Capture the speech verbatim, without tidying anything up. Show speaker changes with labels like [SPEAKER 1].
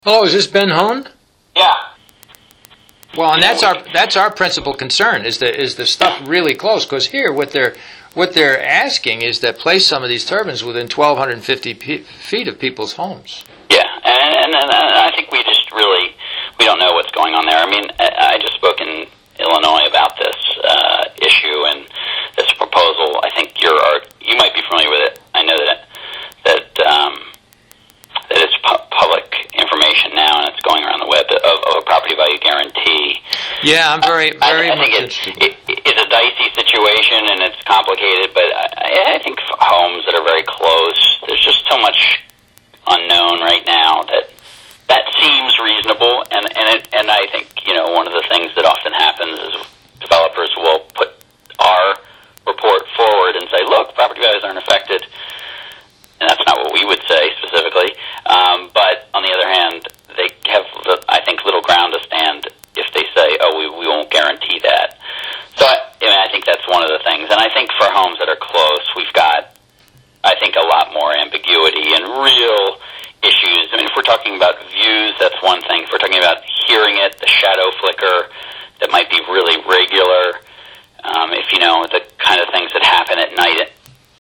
[SPEAKER 1] Hello, is this Ben Hone?
[SPEAKER 2] Yeah.
[SPEAKER 1] Well, and that's our that's our principal concern is the is the stuff really close? Because here, what they're what they're asking is that place some of these turbines within twelve fifty pe- feet of people's homes.
[SPEAKER 2] Yeah, and, and, and I think we just really we don't know what's going on there. I mean, I just spoke in Illinois about this uh, issue and this proposal. I think you're you might be familiar with it. I know that that um, that it's pu- public information now, and it's going around the web of, of a property value guarantee.
[SPEAKER 1] Yeah, I'm very very
[SPEAKER 2] I, I
[SPEAKER 1] much
[SPEAKER 2] think
[SPEAKER 1] interested.
[SPEAKER 2] It, it, it's a dicey situation and it's complicated, but I, I think homes that are very close, there's just so much unknown right now that that seems reasonable, and and it, and I think you know one of the things that often happens is developers will put our report forward and say, look, property values aren't affected, and that's not what we would say specifically. Um, but on the other hand, they have I think little ground to stand if they say, oh, we we won't guarantee that. So I, I mean, I think that's one of the things, and I think for homes that are close, we've got I think a lot more ambiguity and real issues. I mean, if we're talking about views, that's one thing. If we're talking about hearing it, the shadow flicker that might be